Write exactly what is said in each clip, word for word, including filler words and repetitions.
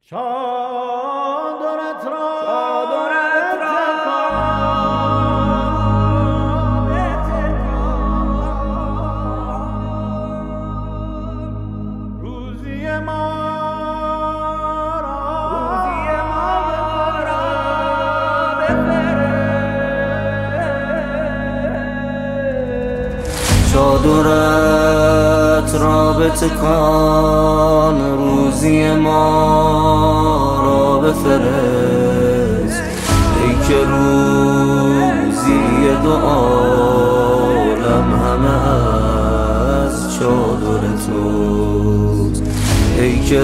چادرت را چادرت را روزی ما را روزی ما را بفرست. چادرت را بتکان روزی ما را بفرست، ای که روزی دو عالم همه از چادر توست، ای که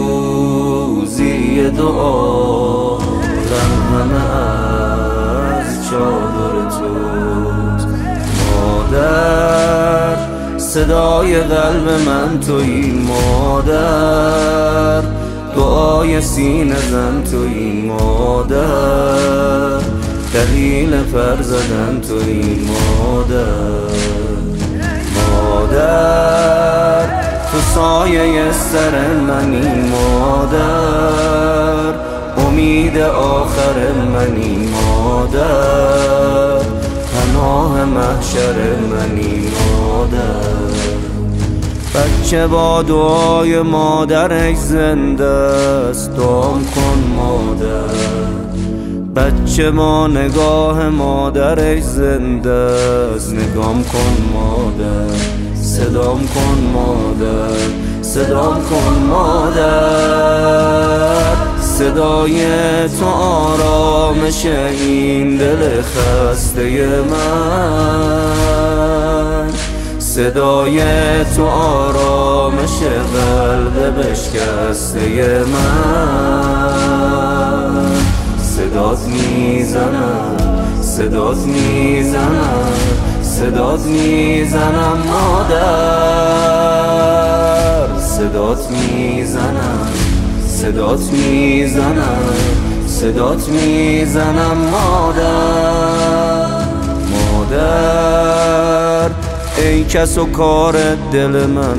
روزی دو عالم همه از چادر توست. مادر صدای قلب من تویی، مادر دعای سینه زن تویی، مادر دلیل پر زدن تویی، مادر مادر تو سایه سر منی، مادر امید آخر منی، مادر پناه محشر منی، مادر بچه با دعای مادرش زنده است، دعام کن مادر. بچه با نگاه مادرش زنده است، نگام کن مادر. صدام کن مادر، صدام کن مادر. صدای تو آرامش این دل خسته من، صدای تو آرامش قلب بشکسته من. صدات میزنم، صدات میزنم، صدات میزنم مادر. صدات میزنم، صدات میزنم، صدات میزنم مادر. مادر ای کس و کار دل من،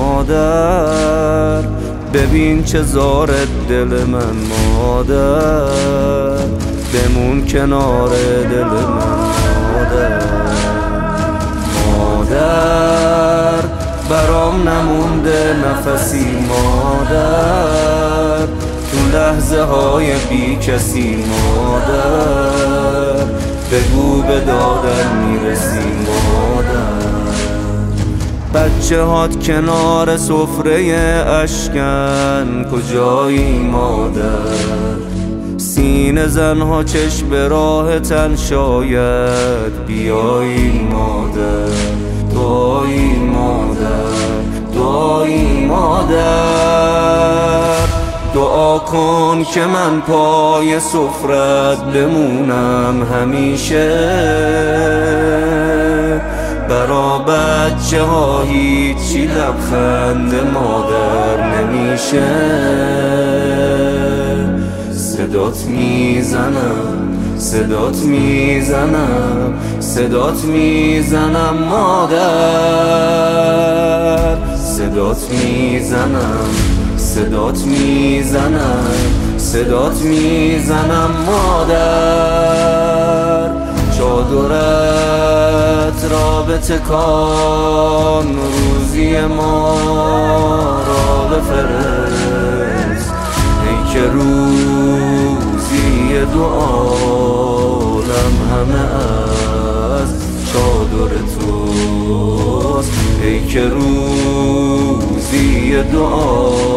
مادر ببین چه زار دل من، مادر بمون کنار دل من، مادر مادر برام نمونده نفسی، مادر تو لحظه های بی کسی، مادر بگو به دادن میرسی، مادر بچه هات کنار سفره اشکن کجایی، مادر سینه زنها چشم به راه تن شاید بیایی، مادر دعایی مادر، دعایی مادر. دعا کن که من پای سفرت بمونم همیشه، برا بچه ها هیچی لبخند مادر نمیشه. صدات میزنم، صدات میزنم، صدات میزنم مادر. صدات میزنم، صدات میزنم، صدات میزنم مادر. چادرت را بتکان روزی ما را بفرست، ای که روزی دو عالم همه از چادر توست، ای که روزی دو عالم